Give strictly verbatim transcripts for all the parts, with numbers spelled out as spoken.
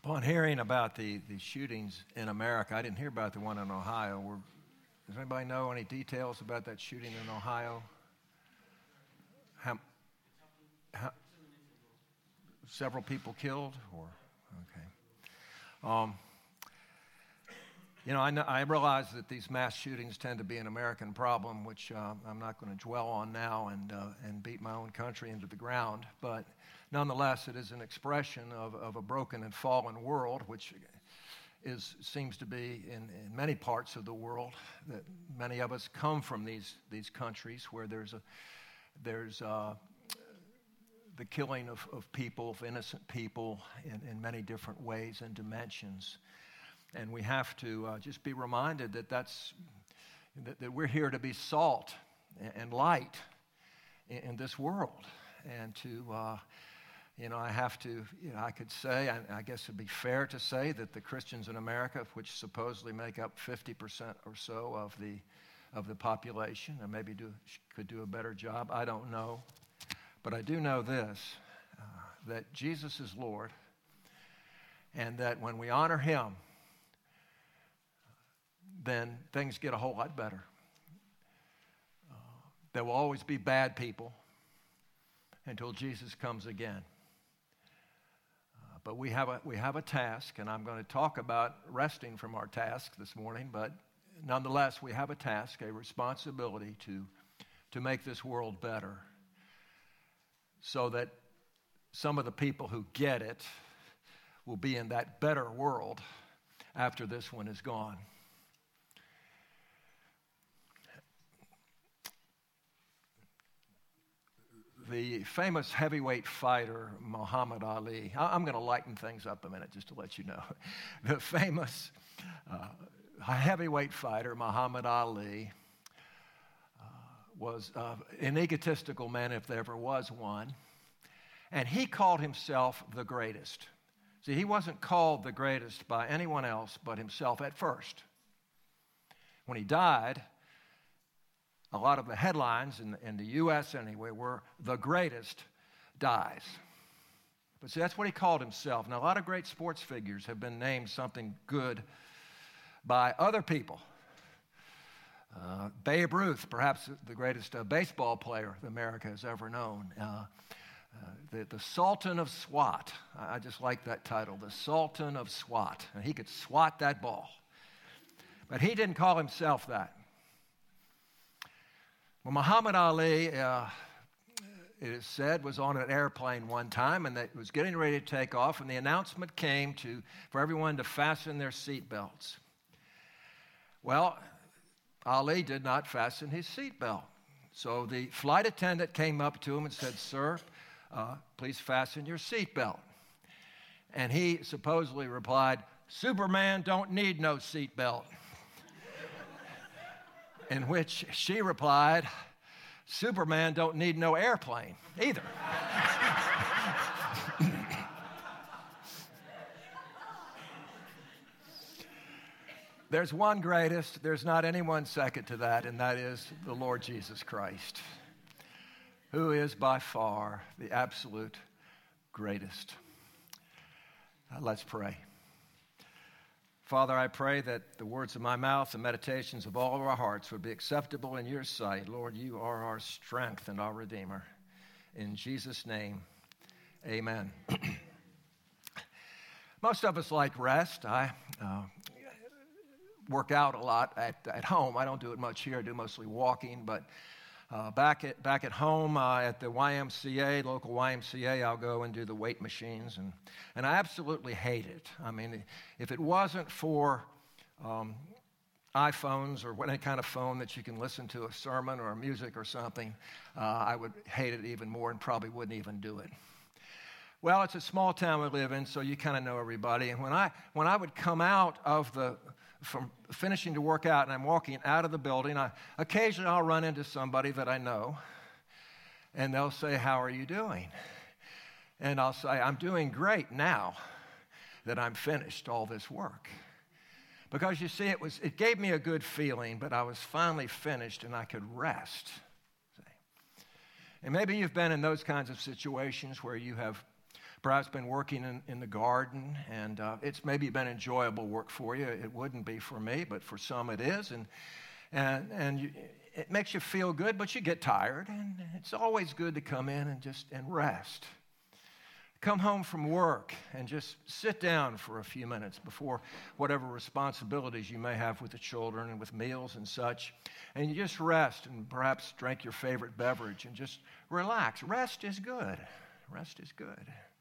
Upon hearing about the, the shootings in America, I didn't hear about the one in Ohio. Were, does anybody know any details about that shooting in Ohio? How, how, several people killed? Or okay. Um, you know, I, know, I realize that these mass shootings tend to be an American problem, which uh, I'm not going to dwell on now and uh, and beat my own country into the ground. But nonetheless, it is an expression of, of a broken and fallen world, which is seems to be in, in many parts of the world. That many of us come from these these countries where there's a there's uh, the killing of, of people, of innocent people, in, in many different ways and dimensions. And we have to uh, just be reminded that that's that, that we're here to be salt and, and light in, in this world, and to. Uh, You know, I have to, you know, I could say, I, I guess it'd be fair to say that the Christians in America, which supposedly make up fifty percent or so of the of the population, and maybe do, could do a better job, I don't know. But I do know this, uh, that Jesus is Lord, and that when we honor Him, then things get a whole lot better. Uh, there will always be bad people until Jesus comes again. But we have a we have a task, and I'm going to talk about resting from our task this morning, but nonetheless, we have a task, a responsibility to, to make this world better so that some of the people who get it will be in that better world after this one is gone. The famous heavyweight fighter, Muhammad Ali, I'm going to lighten things up a minute just to let you know. The famous uh, heavyweight fighter, Muhammad Ali, uh, was uh, an egotistical man if there ever was one, and he called himself the greatest. See, he wasn't called the greatest by anyone else but himself at first. When he died, a lot of the headlines in, in the U S anyway were the greatest dies. But see, that's what he called himself. Now, a lot of great sports figures have been named something good by other people. Uh, Babe Ruth, perhaps the greatest uh, baseball player America has ever known. Uh, uh, the, the Sultan of Swat. I, I just like that title, the Sultan of Swat. And he could swat that ball. But he didn't call himself that. Well, Muhammad Ali, uh, it is said, was on an airplane one time, and it was getting ready to take off, and the announcement came to for everyone to fasten their seatbelts. Well, Ali did not fasten his seatbelt. So the flight attendant came up to him and said, "Sir, uh, please fasten your seatbelt." And he supposedly replied, "Superman don't need no seatbelt." In which she replied, "Superman don't need no airplane either." There's one greatest, there's not anyone second to that, and that is the Lord Jesus Christ, who is by far the absolute greatest. Uh, let's pray. Father, I pray that the words of my mouth, the meditations of all of our hearts would be acceptable in your sight. Lord, you are our strength and our Redeemer. In Jesus' name, amen. Most of us like rest. I uh, work out a lot at, at home. I don't do it much here. I do mostly walking, but Uh, back at back at home uh, at the Y M C A, local Y M C A, I'll go and do the weight machines, and, and I absolutely hate it. I mean, if it wasn't for um, iPhones or any kind of phone that you can listen to a sermon or music or something, uh, I would hate it even more and probably wouldn't even do it. Well, it's a small town we live in, so you kind of know everybody. And when I when I would come out of the from finishing to work out and I'm walking out of the building, I, occasionally I'll run into somebody that I know, and they'll say, "How are you doing?" And I'll say, "I'm doing great now that I'm finished all this work." Because you see, it was it gave me a good feeling, but I was finally finished and I could rest. See? And maybe you've been in those kinds of situations where you have Perhaps been working in, in the garden, and uh, it's maybe been enjoyable work for you. It wouldn't be for me, but for some it is. And, and, and you, it makes you feel good, but you get tired. And it's always good to come in and just and rest. Come home from work and just sit down for a few minutes before whatever responsibilities you may have with the children and with meals and such. And you just rest and perhaps drink your favorite beverage and just relax. Rest is good. Rest is good.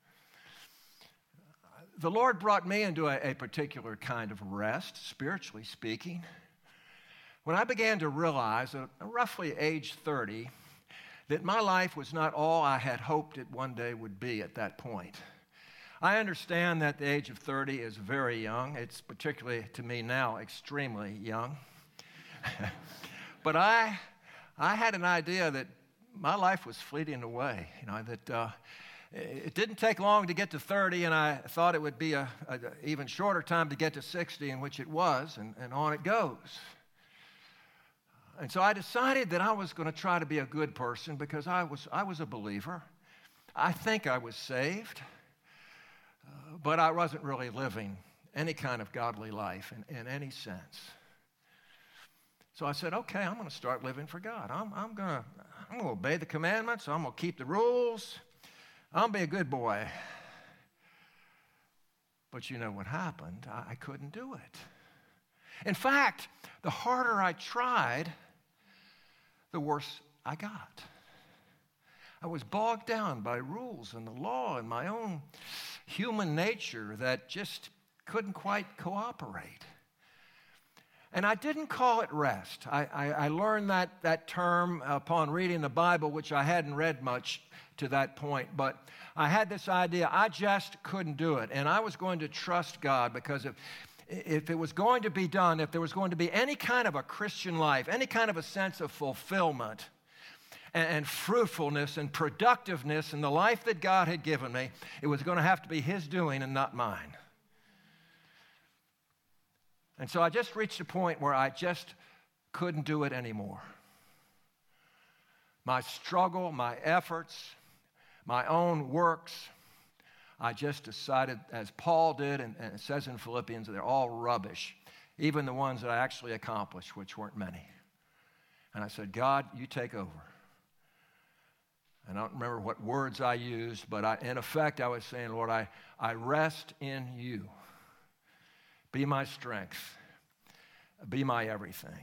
The Lord brought me into a, a particular kind of rest, spiritually speaking, when I began to realize at roughly age thirty that my life was not all I had hoped it one day would be at that point. I understand that the age of thirty is very young. It's particularly to me now extremely young. But I, I had an idea that my life was fleeting away. You know that uh, it didn't take long to get to thirty, and I thought it would be a, a even shorter time to get to sixty, in which it was, and, and on it goes. And so I decided that I was going to try to be a good person because I was I was a believer. I think I was saved, uh, but I wasn't really living any kind of godly life in, in any sense. So I said, okay, I'm going to start living for God. I'm, I'm going to I'm going to obey the commandments. I'm going to keep the rules. I'm going to be a good boy. But you know what happened? I, I couldn't do it. In fact, the harder I tried, the worse I got. I was bogged down by rules and the law and my own human nature that just couldn't quite cooperate. And I didn't call it rest. I, I, I learned that, that term upon reading the Bible, which I hadn't read much to that point. But I had this idea, I just couldn't do it. And I was going to trust God because if If it was going to be done, if there was going to be any kind of a Christian life, any kind of a sense of fulfillment and, and fruitfulness and productiveness in the life that God had given me, it was going to have to be His doing and not mine. And so I just reached a point where I just couldn't do it anymore. My struggle, my efforts, my own works, I just decided, as Paul did, and, and it says in Philippians, they're all rubbish, even the ones that I actually accomplished, which weren't many. And I said, God, you take over. And I don't remember what words I used, but I, in effect, I was saying, Lord, I, I rest in you. Be my strength. Be my everything.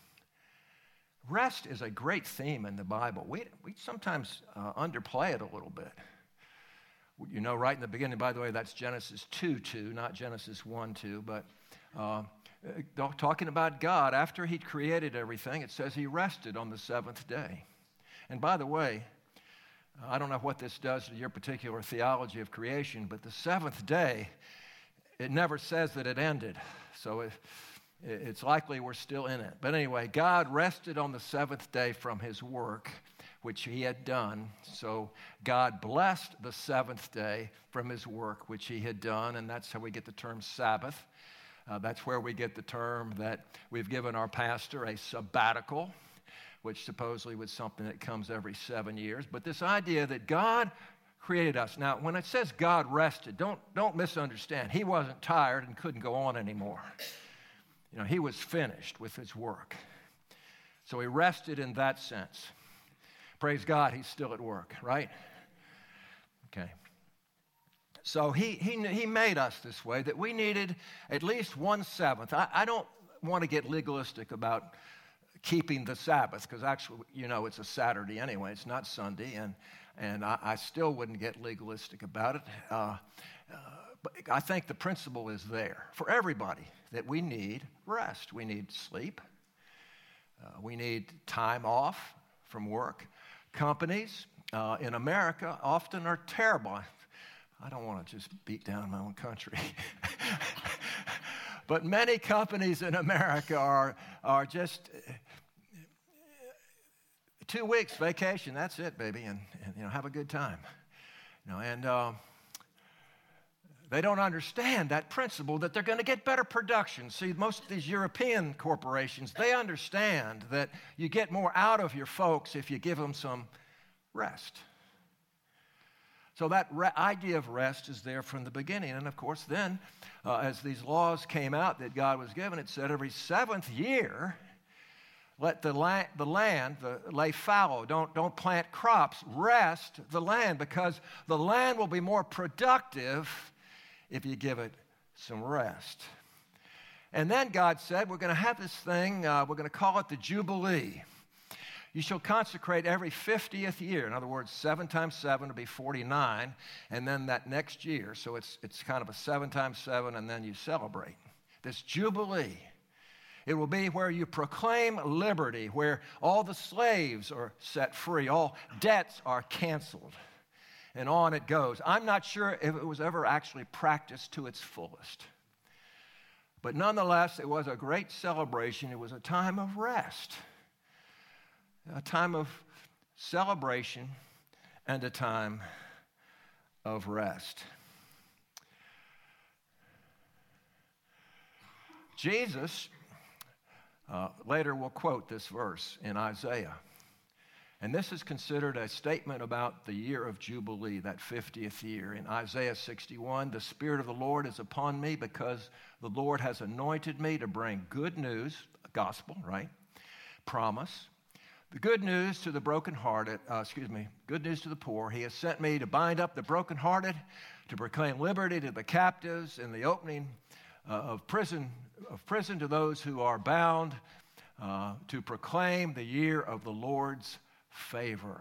Rest is a great theme in the Bible. We, we sometimes uh, underplay it a little bit. You know, right in the beginning, by the way, that's Genesis two two, not Genesis one two, but uh, talking about God, after He created everything, it says He rested on the seventh day. And by the way, I don't know what this does to your particular theology of creation, but the seventh day, it never says that it ended. So it, it's likely we're still in it. But anyway, God rested on the seventh day from His work, which He had done. So God blessed the seventh day from His work, which He had done, and that's how we get the term Sabbath. Uh, that's where we get the term that we've given our pastor, a sabbatical, which supposedly was something that comes every seven years. But this idea that God created us. Now, when it says God rested, don't, don't misunderstand. He wasn't tired and couldn't go on anymore. You know, He was finished with His work. So He rested in that sense. Praise God, He's still at work, right? Okay. So he, he, he made us this way, that we needed at least one seventh. I, I don't want to get legalistic about keeping the Sabbath, because actually, you know, it's a Saturday anyway. It's not Sunday, and, and I, I still wouldn't get legalistic about it. Uh, uh, but I think the principle is there for everybody, that we need rest. We need sleep. Uh, we need time off from work. Companies uh, in America often are terrible. I don't want to just beat down my own country. But many companies in America are, are just uh, two weeks vacation. That's it, baby, and, and you know, have a good time. You know, and uh, they don't understand that principle that they're going to get better production. See, most of these European corporations, they understand that you get more out of your folks if you give them some rest. So that re- idea of rest is there from the beginning. And of course, then, uh, as these laws came out that God was given, it said every seventh year, let the, la- the land the, lay fallow. Don't, don't plant crops. Rest the land, because the land will be more productive if you give it some rest. And then God said, we're going to have this thing, uh, we're going to call it the Jubilee. You shall consecrate every fiftieth year. In other words, seven times seven would be forty-nine, and then that next year. So it's, it's kind of a seven times seven, and then you celebrate. This Jubilee. It will be where you proclaim liberty, where all the slaves are set free, all debts are canceled, and on it goes. I'm not sure if it was ever actually practiced to its fullest. But nonetheless, it was a great celebration. It was a time of rest, a time of celebration, and a time of rest. Jesus uh, later will quote this verse in Isaiah. And this is considered a statement about the year of Jubilee, that fiftieth year. In Isaiah sixty-one, the Spirit of the Lord is upon me because the Lord has anointed me to bring good news, gospel, right? Promise. The good news to the brokenhearted, uh, excuse me, good news to the poor. He has sent me to bind up the brokenhearted, to proclaim liberty to the captives, and the opening uh, of prison, of prison to those who are bound, uh, to proclaim the year of the Lord's favor.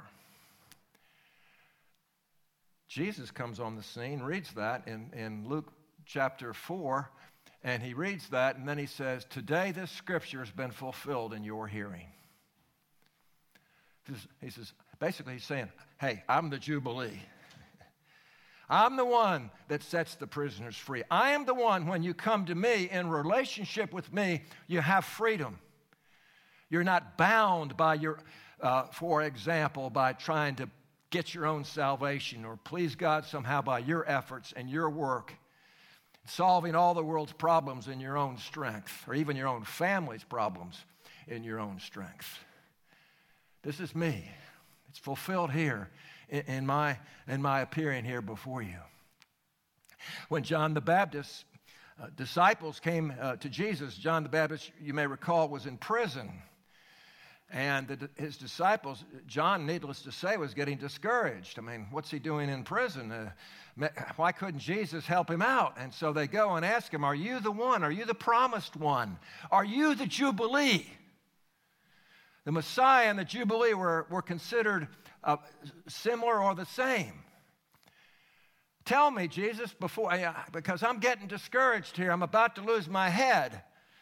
Jesus comes on the scene, reads that in, in Luke chapter four, and he reads that, and then he says, today this scripture has been fulfilled in your hearing. He says, basically he's saying, hey, I'm the Jubilee. I'm the one that sets the prisoners free. I am the one, when you come to me in relationship with me, you have freedom. You're not bound by your, uh, for example, by trying to get your own salvation or please God somehow by your efforts and your work, solving all the world's problems in your own strength, or even your own family's problems in your own strength. This is me. It's fulfilled here in, in, my, in my appearing here before you. When John the Baptist's uh, disciples came uh, to Jesus, John the Baptist, you may recall, was in prison. And the, his disciples, John, needless to say, was getting discouraged. I mean, what's he doing in prison? Uh, why couldn't Jesus help him out? And so they go and ask him, are you the one? Are you the promised one? Are you the Jubilee? The Messiah and the Jubilee were, were considered uh, similar or the same. Tell me, Jesus, before, because I'm getting discouraged here. I'm about to lose my head.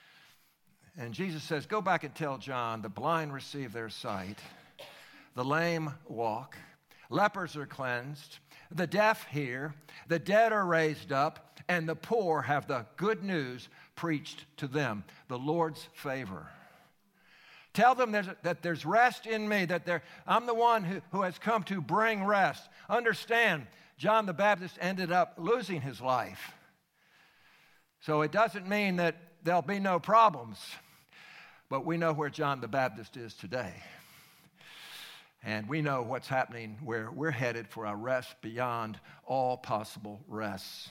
And Jesus says, go back and tell John, the blind receive their sight, the lame walk, lepers are cleansed, the deaf hear, the dead are raised up, and the poor have the good news preached to them, the Lord's favor. Tell them there's, that there's rest in me, that there, I'm the one who, who has come to bring rest. Understand, John the Baptist ended up losing his life. So it doesn't mean that there'll be no problems. But we know where John the Baptist is today. And we know what's happening, where we're headed for a rest beyond all possible rests.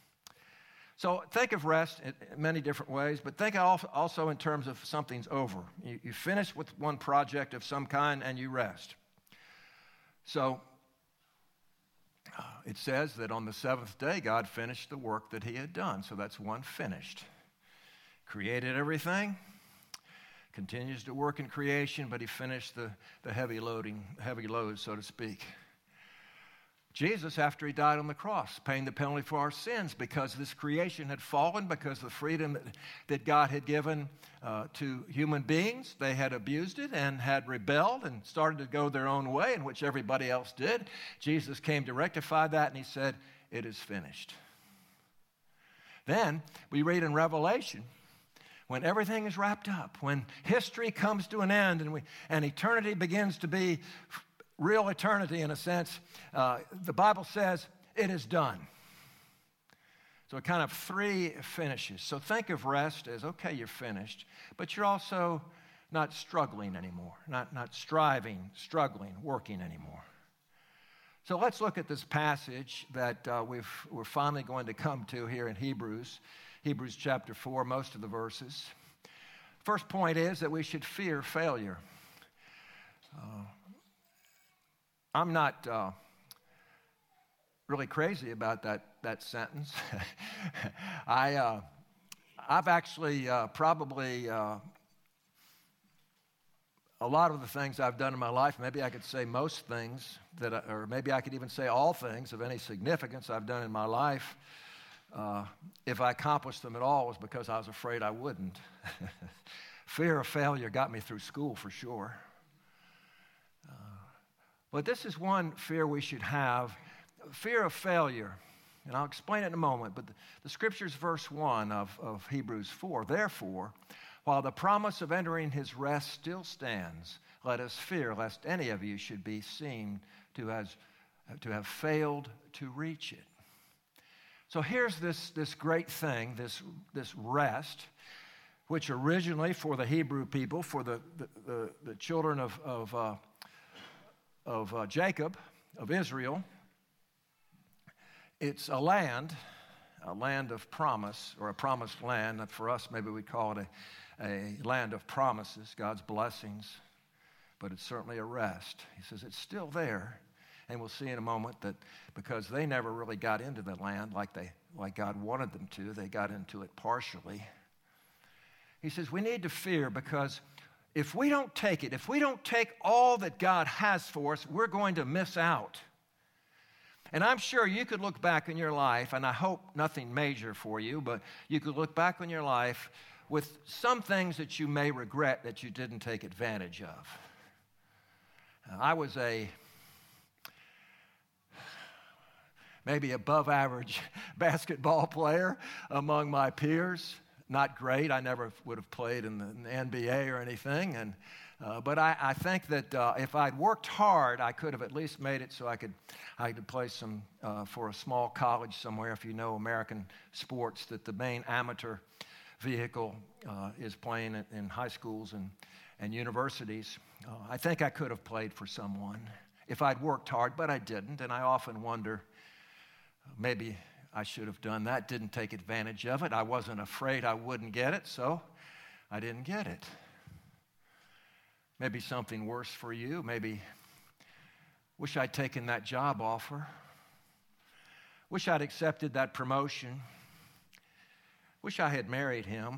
So think of rest in many different ways, but think also in terms of something's over. You, you finish with one project of some kind and you rest. So uh, it says that on the seventh day, God finished the work that he had done. So that's one finished. Created everything, continues to work in creation, but he finished the, the heavy loading, heavy load, so to speak. Jesus, after he died on the cross, paying the penalty for our sins because this creation had fallen, because the freedom that, that God had given uh, to human beings, they had abused it and had rebelled and started to go their own way, in which everybody else did. Jesus came to rectify that, and he said, it is finished. Then we read in Revelation, when everything is wrapped up, when history comes to an end and, we, and eternity begins to be real eternity in a sense, uh, the Bible says it is done. So kind of three finishes. So think of rest as, okay, you're finished, but you're also not struggling anymore, not, not striving, struggling, working anymore. So let's look at this passage that uh, we've, we're finally going to come to here in Hebrews, Hebrews chapter four, most of the verses. First point is that we should fear failure. Uh, I'm not uh, really crazy about that, that sentence. I, uh, I've actually uh, probably, uh, a lot of the things I've done in my life, maybe I could say most things, that, I, or maybe I could even say all things of any significance I've done in my life, uh, if I accomplished them at all, was because I was afraid I wouldn't. Fear of failure got me through school for sure. Uh, but this is one fear we should have, fear of failure. And I'll explain it in a moment, but the, the scripture's verse one of, of Hebrews four, therefore, while the promise of entering his rest still stands, let us fear lest any of you should be seen to, has, to have failed to reach it. So here's this, this great thing, this, this rest, which originally for the Hebrew people, for the, the, the, the children of, of, uh, of uh, Jacob, of Israel, it's a land, a land of promise, or a promised land. For us, maybe we'd call it a, a land of promises, God's blessings, but it's certainly a rest. He says it's still there, and we'll see in a moment that because they never really got into the land like they, like God wanted them to, they got into it partially. He says we need to fear because if we don't take it, if we don't take all that God has for us, we're going to miss out. And I'm sure you could look back in your life, and I hope nothing major for you, but you could look back on your life with some things that you may regret that you didn't take advantage of. I was a maybe above average basketball player among my peers. Not great. I never would have played in the, in the N B A or anything, and Uh, but I, I think that uh, if I'd worked hard, I could have at least made it so I could I could play some uh, for a small college somewhere. If you know American sports, that the main amateur vehicle uh, is playing in, in high schools and, and universities. Uh, I think I could have played for someone if I'd worked hard, but I didn't. And I often wonder, maybe I should have done that, didn't take advantage of it. I wasn't afraid I wouldn't get it, so I didn't get it. Maybe something worse for you. Maybe wish I'd taken that job offer. Wish I'd accepted that promotion. Wish I had married him.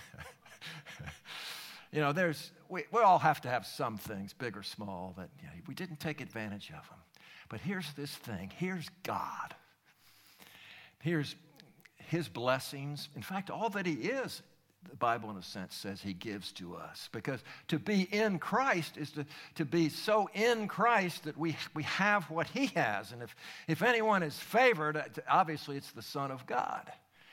You know, there's we, we all have to have some things, big or small, that you know, we didn't take advantage of them. But here's this thing. Here's God. Here's his blessings. In fact, all that he is, the Bible, in a sense, says he gives to us. Because to be in Christ is to, to be so in Christ that we, we have what he has. And if, if anyone is favored, obviously it's the Son of God.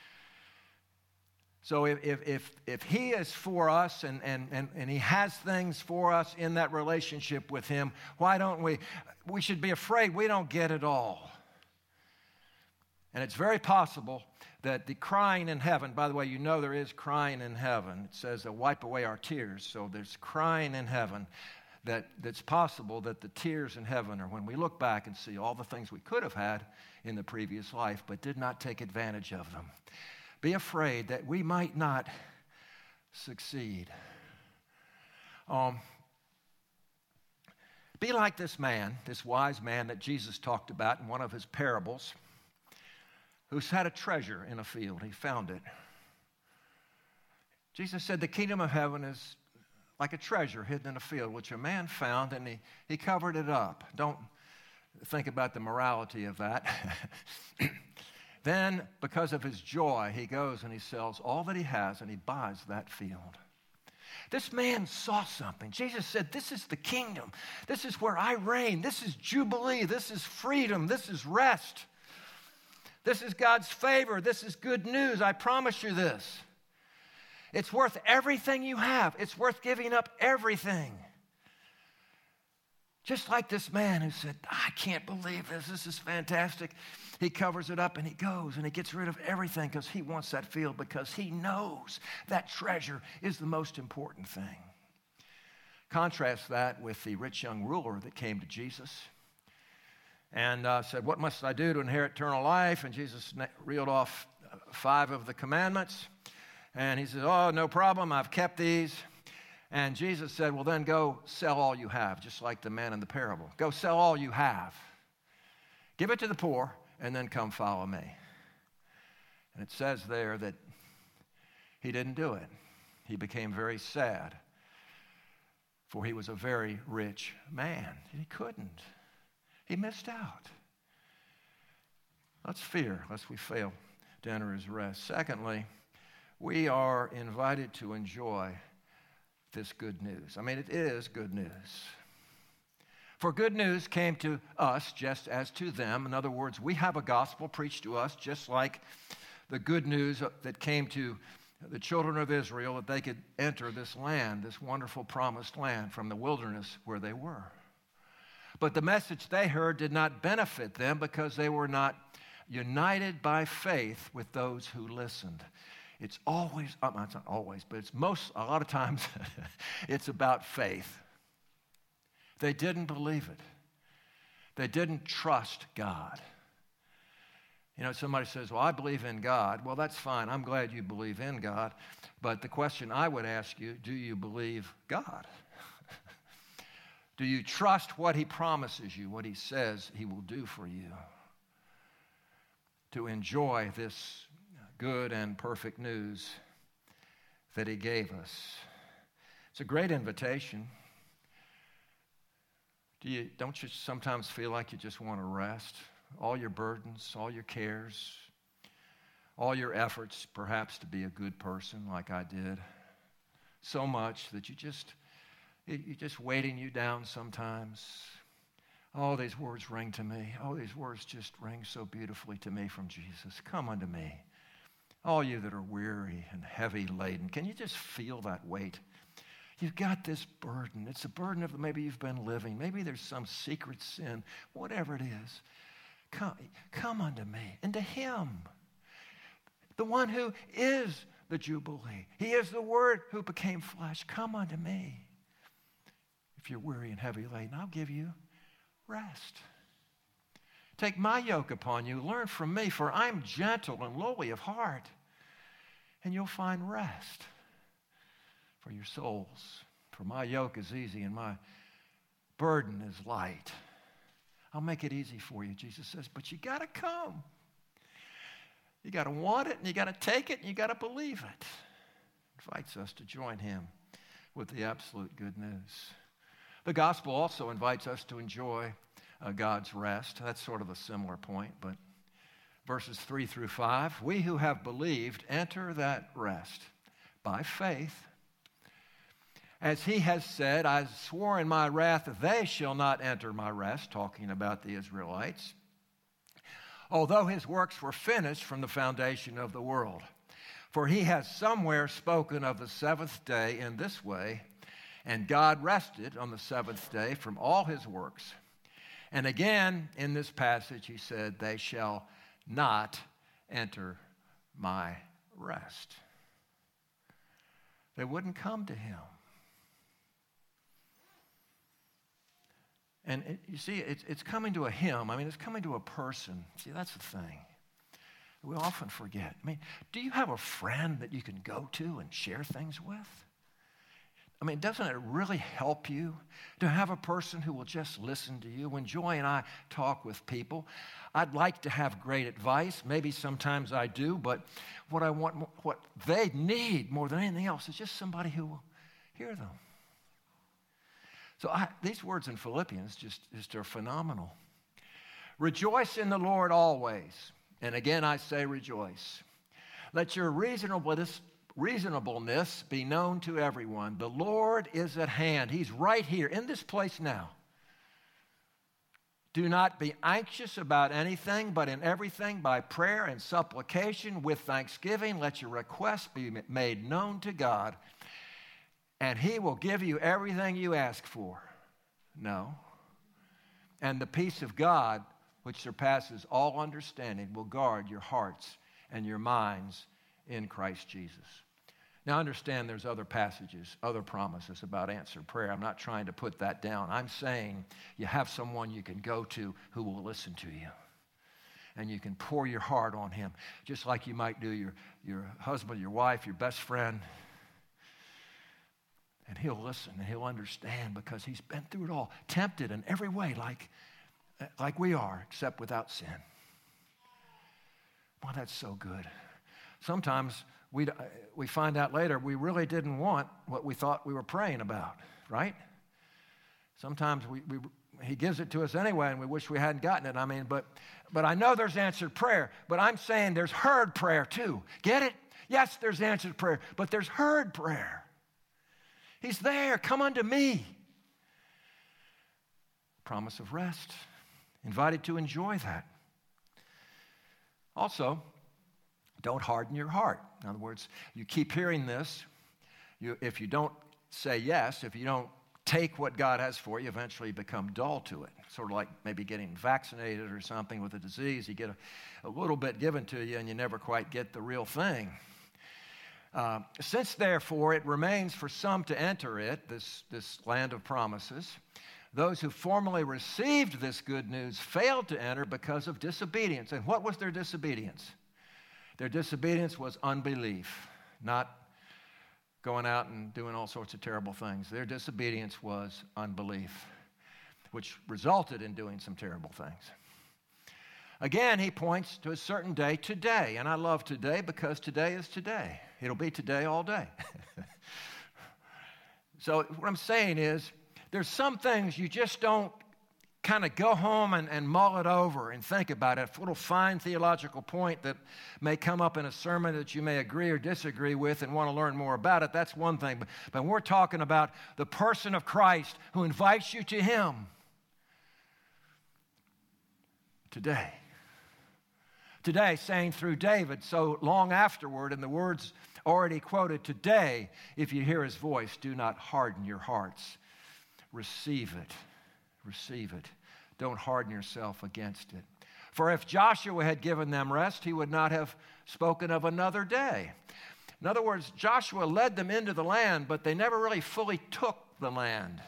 So if, if, if, if he is for us and, and, and, and he has things for us in that relationship with him, why don't we? We should be afraid we don't get it all. And it's very possible that the crying in heaven, by the way, you know there is crying in heaven. It says they'll wipe away our tears. So there's crying in heaven that, that's possible that the tears in heaven are when we look back and see all the things we could have had in the previous life but did not take advantage of them. Be afraid that we might not succeed. Um, be like this man, this wise man that Jesus talked about in one of his parables, who's had a treasure in a field. He found it. Jesus said the kingdom of heaven is like a treasure hidden in a field, which a man found, and he, he covered it up. Don't think about the morality of that. Then, because of his joy, he goes and he sells all that he has, and he buys that field. This man saw something. Jesus said, this is the kingdom. This is where I reign. This is jubilee. This is freedom. This is rest. This is God's favor. This is good news. I promise you this. It's worth everything you have. It's worth giving up everything. Just like this man who said, I can't believe this. This is fantastic. He covers it up and he goes and he gets rid of everything because he wants that field, because he knows that treasure is the most important thing. Contrast that with the rich young ruler that came to Jesus. and uh, said, what must I do to inherit eternal life? And Jesus reeled off five of the commandments. And he said, oh, no problem, I've kept these. And Jesus said, well, then go sell all you have, just like the man in the parable. Go sell all you have. Give it to the poor, and then come follow me. And it says there that he didn't do it. He became very sad, for he was a very rich man. He couldn't. He missed out. Let's fear, lest we fail to enter his rest. Secondly, we are invited to enjoy this good news. I mean, it is good news. For good news came to us just as to them. In other words, we have a gospel preached to us just like the good news that came to the children of Israel, that they could enter this land, this wonderful promised land from the wilderness where they were. But the message they heard did not benefit them because they were not united by faith with those who listened. It's always, uh, it's not always, but it's most, a lot of times, it's about faith. They didn't believe it. They didn't trust God. You know, somebody says, well, I believe in God. Well, that's fine. I'm glad you believe in God. But the question I would ask you, do you believe God? Do you trust what he promises you, what he says he will do for you? To enjoy this good and perfect news that he gave us. It's a great invitation. Do you, don't you sometimes feel like you just want to rest? All your burdens, all your cares, all your efforts perhaps to be a good person like I did. So much that you just, you're just weighting you down sometimes. All these words ring to me. All these words just ring so beautifully to me from Jesus. Come unto me, all you that are weary and heavy laden. Can you just feel that weight? You've got this burden. It's a burden of maybe you've been living. Maybe there's some secret sin, whatever it is. Come, come unto me and to him, the one who is the Jubilee. He is the Word who became flesh. Come unto me. If you're weary and heavy laden, I'll give you rest. Take my yoke upon you. Learn from me, for I'm gentle and lowly of heart, and you'll find rest for your souls. For my yoke is easy and my burden is light. I'll make it easy for you, Jesus says, but you got to come. You got to want it, and you got to take it, and you got to believe it. Invites us to join him with the absolute good news. The gospel also invites us to enjoy uh, God's rest. That's sort of a similar point, but verses three through five, we who have believed enter that rest by faith. As he has said, I swore in my wrath that they shall not enter my rest, talking about the Israelites, although his works were finished from the foundation of the world. For he has somewhere spoken of the seventh day in this way, and God rested on the seventh day from all his works. And again, in this passage, he said, they shall not enter my rest. They wouldn't come to him. And it, you see, it's, it's coming to a him. I mean, it's coming to a person. See, that's the thing. We often forget. I mean, do you have a friend that you can go to and share things with? I mean, doesn't it really help you to have a person who will just listen to you? When Joy and I talk with people, I'd like to have great advice. Maybe sometimes I do, but what I want, what they need more than anything else is just somebody who will hear them. So I, these words in Philippians just, just are phenomenal. Rejoice in the Lord always. And again, I say rejoice. Let your reasonableness, reasonableness be known to everyone. The Lord is at hand. He's right here in this place now. Do not be anxious about anything, but in everything by prayer and supplication with thanksgiving, let your requests be made known to God. And he will give you everything you ask for. No. And the peace of God, which surpasses all understanding, will guard your hearts and your minds in Christ Jesus. Now, understand there's other passages, other promises about answered prayer. I'm not trying to put that down. I'm saying you have someone you can go to who will listen to you. And you can pour your heart on him, just like you might do your, your husband, your wife, your best friend. And he'll listen and he'll understand because he's been through it all, tempted in every way like, like we are, except without sin. Well, that's so good. Sometimes we, we find out later we really didn't want what we thought we were praying about, right? Sometimes we, we, he gives it to us anyway and we wish we hadn't gotten it. I mean, but, but I know there's answered prayer, but I'm saying there's heard prayer too. Get it? Yes, there's answered prayer, but there's heard prayer. He's there. Come unto me. Promise of rest. Invited to enjoy that. Also, don't harden your heart. In other words, you keep hearing this. You, if you don't say yes, if you don't take what God has for you, eventually you become dull to it. Sort of like maybe getting vaccinated or something with a disease. You get a, a little bit given to you and you never quite get the real thing. Uh, since, therefore, it remains for some to enter it, this, this land of promises, those who formerly received this good news failed to enter because of disobedience. And what was their disobedience? Their disobedience was unbelief, not going out and doing all sorts of terrible things. Their disobedience was unbelief, which resulted in doing some terrible things. Again, he points to a certain day, today. And I love today because today is today. It'll be today all day. So what I'm saying is there's some things you just don't kind of go home and, and mull it over and think about it. A little fine theological point that may come up in a sermon that you may agree or disagree with and want to learn more about it, that's one thing. But, but we're talking about the person of Christ who invites you to him today. Today, saying through David so long afterward, in the words already quoted, today, if you hear his voice, do not harden your hearts. Receive it. Receive it. Don't harden yourself against it. For if Joshua had given them rest, he would not have spoken of another day. In other words, Joshua led them into the land, but they never really fully took the land.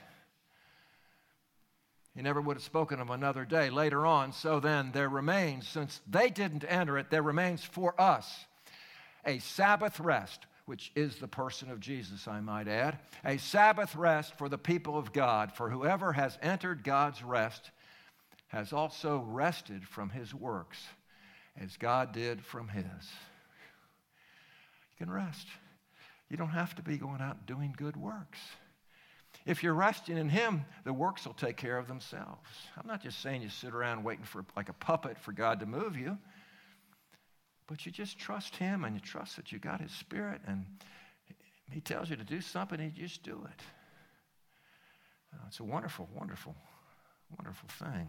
He never would have spoken of another day later on. So then there remains, since they didn't enter it, there remains for us a Sabbath rest, which is the person of Jesus, I might add, a Sabbath rest for the people of God. For whoever has entered God's rest has also rested from his works, as God did from his. You can rest. You don't have to be going out and doing good works. If you're resting in him, the works will take care of themselves. I'm not just saying you sit around waiting for like a puppet for God to move you, but you just trust him and you trust that you got his spirit and he tells you to do something and you just do it. Uh, it's a wonderful, wonderful, wonderful thing.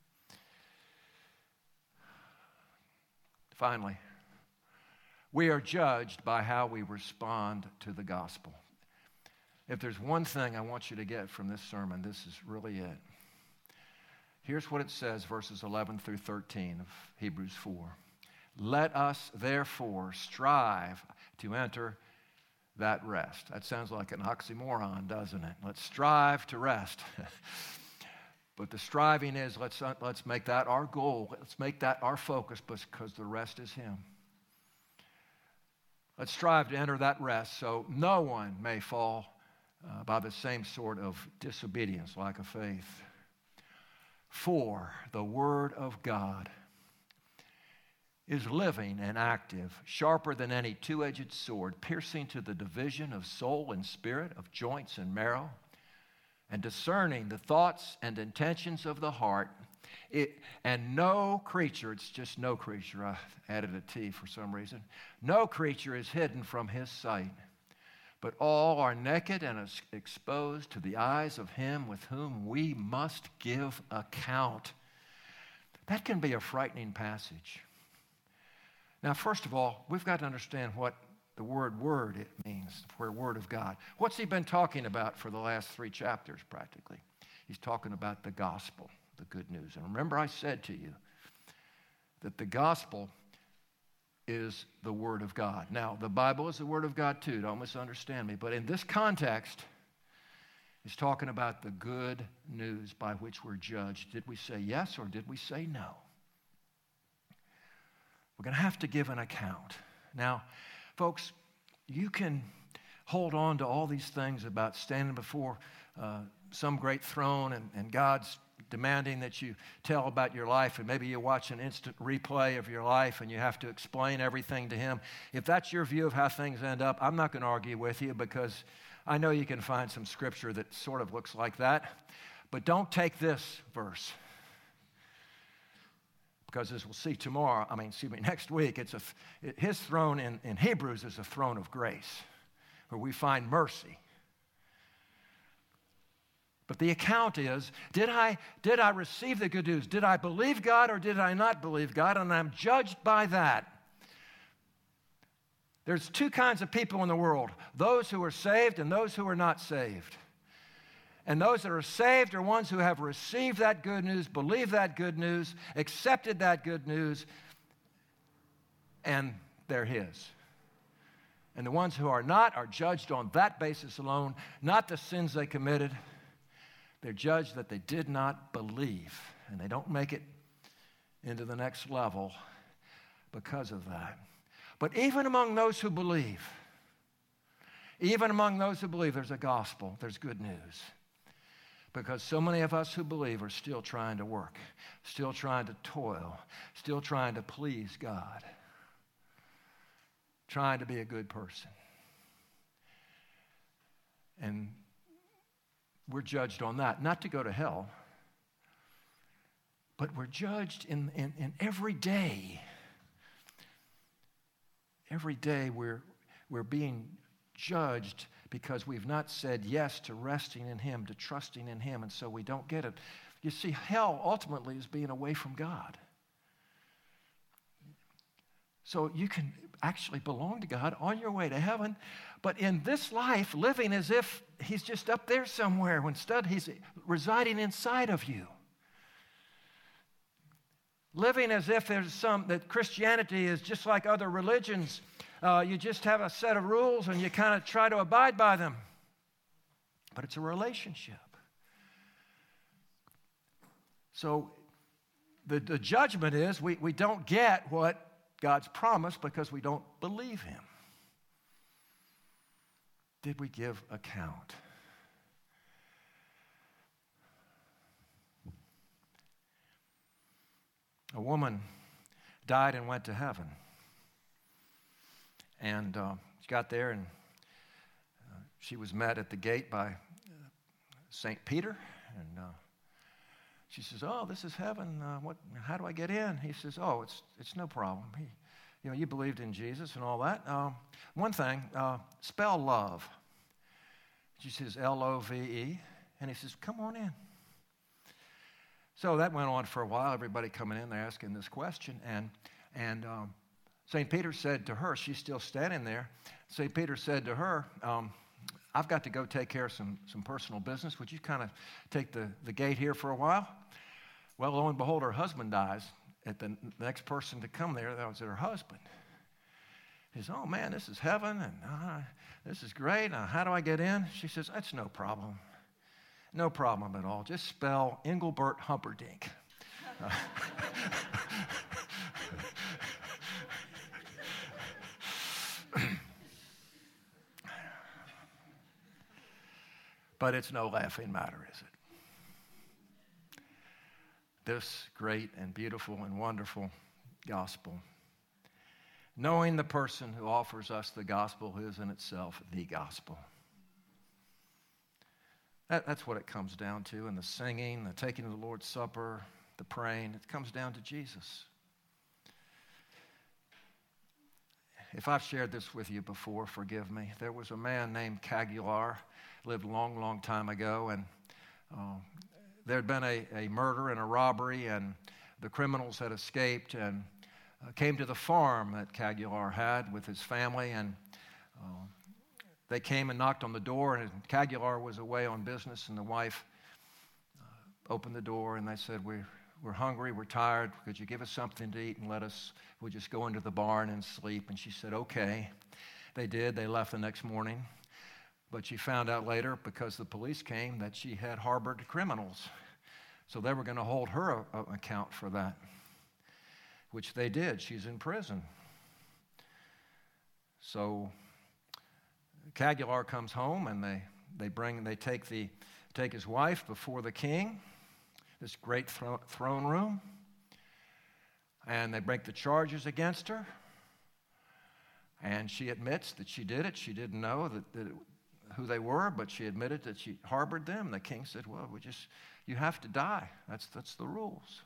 Finally, we are judged by how we respond to the gospel. If there's one thing I want you to get from this sermon, this is really it. Here's what it says, verses eleven through thirteen of Hebrews four. Let us therefore strive to enter that rest. That sounds like an oxymoron, doesn't it? Let's strive to rest. But the striving is, let's, let's make that our goal. Let's make that our focus because the rest is him. Let's strive to enter that rest so no one may fall Uh, by the same sort of disobedience, lack of faith. For the word of God is living and active, sharper than any two-edged sword, piercing to the division of soul and spirit, of joints and marrow, and discerning the thoughts and intentions of the heart. It, and no creature, it's just no creature, I added a T for some reason, no creature is hidden from his sight. But all are naked and exposed to the eyes of him with whom we must give account. That can be a frightening passage. Now, first of all, we've got to understand what the word word it means, for word of God. What's he been talking about for the last three chapters, practically? He's talking about the gospel, the good news. And remember I said to you that the gospel is the Word of God. Now, the Bible is the Word of God too, don't misunderstand me, but in this context, it's talking about the good news by which we're judged. Did we say yes or did we say no? We're going to have to give an account. Now, folks, you can hold on to all these things about standing before uh, some great throne and, and God's demanding that you tell about your life, and maybe you watch an instant replay of your life and you have to explain everything to him. If that's your view of how things end up, I'm not going to argue with you, because I know you can find some scripture that sort of looks like that. But don't take this verse, because as we'll see tomorrow, I mean, excuse me, next week, it's a, it, his throne in, in Hebrews is a throne of grace where we find mercy. But the account is, did I, did I receive the good news? Did I believe God or did I not believe God? And I'm judged by that. There's two kinds of people in the world, those who are saved and those who are not saved. And those that are saved are ones who have received that good news, believed that good news, accepted that good news, and they're his. And the ones who are not are judged on that basis alone, not the sins they committed. They're judged that they did not believe, and they don't make it into the next level because of that. But even among those who believe, even among those who believe, there's a gospel, there's good news. Because so many of us who believe are still trying to work, still trying to toil, still trying to please God, trying to be a good person. And we're judged on that, not to go to hell, but we're judged in, in, in every day. Every day we're, we're being judged because we've not said yes to resting in him, to trusting in him, and so we don't get it. You see, hell ultimately is being away from God. So you can actually belong to God on your way to heaven, but in this life, living as if he's just up there somewhere, when instead he's residing inside of you. Living as if there's some, that Christianity is just like other religions. Uh, you just have a set of rules and you kind of try to abide by them. But it's a relationship. So the, the judgment is we, we don't get what God's promised because we don't believe him. Did we give account? A woman died and went to heaven. And uh, she got there, and uh, she was met at the gate by uh, Saint Peter. And uh, she says, "Oh, this is heaven. Uh, what? How do I get in?" He says, "Oh, it's it's no problem. He, you know, you believed in Jesus and all that. Um, one thing, uh, spell love." She says, L O V E. And he says, "Come on in." So that went on for a while. Everybody coming in, they're asking this question. And, and um, Saint Peter said to her, she's still standing there. Saint Peter said to her, um, "I've got to go take care of some, some personal business. Would you kind of take the, the gate here for a while?" Well, lo and behold, her husband dies. At the next person to come there, that was her husband. He says, "Oh, man, this is heaven, and uh, this is great. Uh, how do I get in?" She says, "That's no problem. No problem at all. Just spell Engelbert Humperdinck." Uh, But it's no laughing matter, is it? This great and beautiful and wonderful gospel. Knowing the person who offers us the gospel is in itself the gospel. That, that's what it comes down to. And the singing, the taking of the Lord's Supper, the praying, it comes down to Jesus. If I've shared this with you before, forgive me. There was a man named Cagular, lived a long, long time ago, and uh, there had been a, a murder and a robbery, and the criminals had escaped and uh, came to the farm that Cagular had with his family, and uh, they came and knocked on the door, and Cagular was away on business, and the wife uh, opened the door, and they said, we, we're hungry, we're tired. Could you give us something to eat and let us, we'll just go into the barn and sleep. And she said, okay. They did. They left the next morning. But she found out later, because the police came, that she had harbored criminals. So they were going to hold her a, a, account for that, which they did. She's in prison. So Cagular comes home, and they, they bring, they take the, take his wife before the king, this great thro- throne room, and they break the charges against her. And she admits that she did it. She didn't know that, that it, who they were, but she admitted that she harbored them. And the king said, well, we just, you have to die. That's, that's the rules.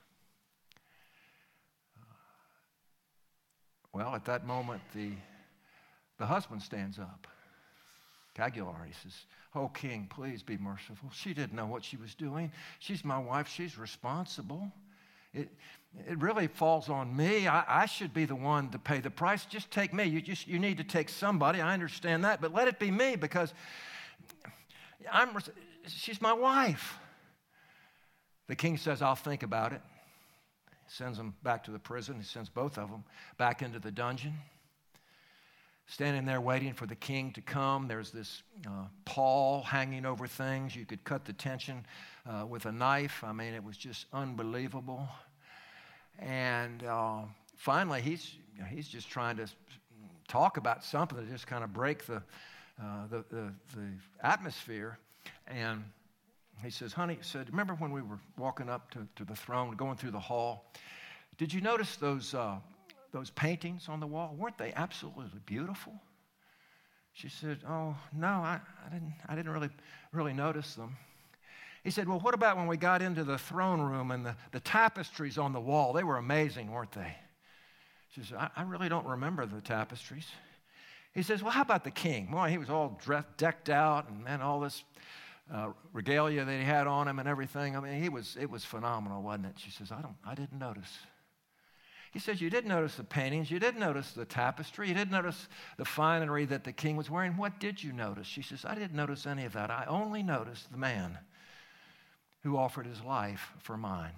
Well, at that moment, the, the husband stands up. Cagular, he says, oh, king, please be merciful. She didn't know what she was doing. She's my wife. She's responsible. It, it really falls on me. I, I should be the one to pay the price. Just take me. You just you need to take somebody. I understand that, but let it be me, because I'm. She's my wife. The king says, I'll think about it. He sends them back to the prison. He sends both of them back into the dungeon. Standing there waiting for the king to come. There's this uh, pall hanging over things. You could cut the tension uh, with a knife. I mean, it was just unbelievable. And uh, finally, he's he's just trying to talk about something to just kind of break the, uh, the, the, the atmosphere. And he says, honey, he said, remember when we were walking up to, to the throne, going through the hall? Did you notice those... Uh, Those paintings on the wall, weren't they absolutely beautiful? She said, oh, no, I, I didn't I didn't really, really notice them. He said, well, what about when we got into the throne room and the, the tapestries on the wall? They were amazing, weren't they? She said, I, I really don't remember the tapestries. He says, well, how about the king? Well, he was all dressed, decked out, and man, all this uh, regalia that he had on him and everything. I mean, he was it was phenomenal, wasn't it? She says, I don't, I didn't notice. He says, you didn't notice the paintings, you didn't notice the tapestry, you didn't notice the finery that the king was wearing. What did you notice? She says, I didn't notice any of that. I only noticed the man who offered his life for mine.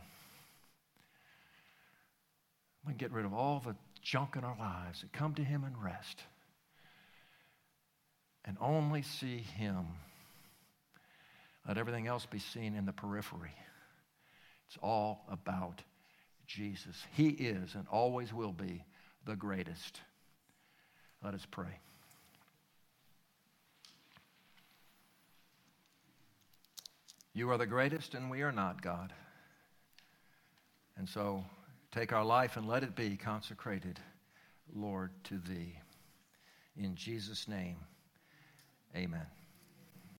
We can get rid of all the junk in our lives and come to him and rest and only see him. Let everything else be seen in the periphery. It's all about Jesus. He is and always will be the greatest. Let us pray. You are the greatest and we are not, God. And so take our life and let it be consecrated, Lord, to thee. In Jesus' name, amen.